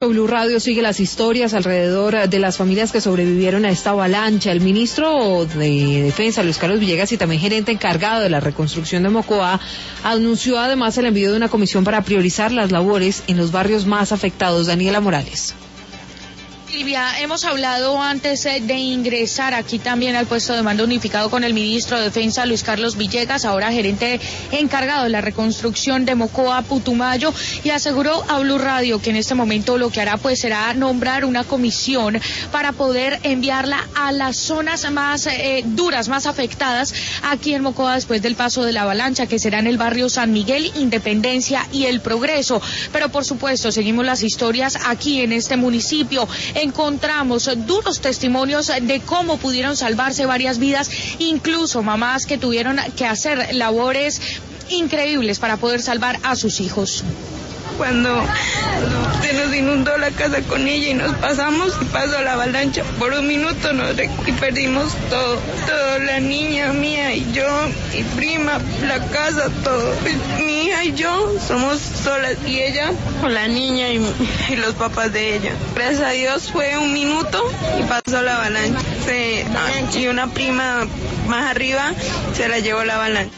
Blue Radio sigue las historias alrededor de las familias que sobrevivieron a esta avalancha. El ministro de Defensa, Luis Carlos Villegas, y también gerente encargado de la reconstrucción de Mocoa, anunció además el envío de una comisión para priorizar las labores en los barrios más afectados. Daniela Morales. Silvia, hemos hablado antes de ingresar aquí también al puesto de mando unificado con el ministro de Defensa, Luis Carlos Villegas, ahora gerente encargado de la reconstrucción de Mocoa, Putumayo, y aseguró a Blue Radio que en este momento lo que hará pues será nombrar una comisión para poder enviarla a las zonas más duras, más afectadas aquí en Mocoa después del paso de la avalancha, que será en el barrio San Miguel, Independencia y El Progreso. Pero por supuesto seguimos las historias aquí en este municipio. Encontramos duros testimonios de cómo pudieron salvarse varias vidas, incluso mamás que tuvieron que hacer labores increíbles para poder salvar a sus hijos. Cuando se nos inundó la casa con ella y nos pasamos y pasó la avalancha, por un minuto y perdimos todo, la niña mía y yo, mi prima, la casa, todo. Pues, mi hija y yo somos solas y ella con la niña y los papás de ella. Gracias a Dios fue un minuto y pasó la avalancha. Y una prima más arriba se la llevó la avalancha.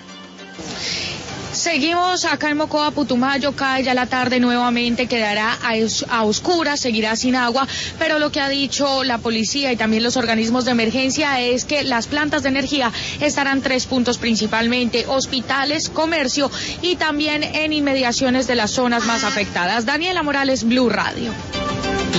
Seguimos acá en Mocoa, Putumayo, cae ya la tarde nuevamente, quedará a oscuras, seguirá sin agua, pero lo que ha dicho la policía y también los organismos de emergencia es que las plantas de energía estarán 3 puntos principalmente: hospitales, comercio y también en inmediaciones de las zonas más afectadas. Daniela Morales, Blue Radio.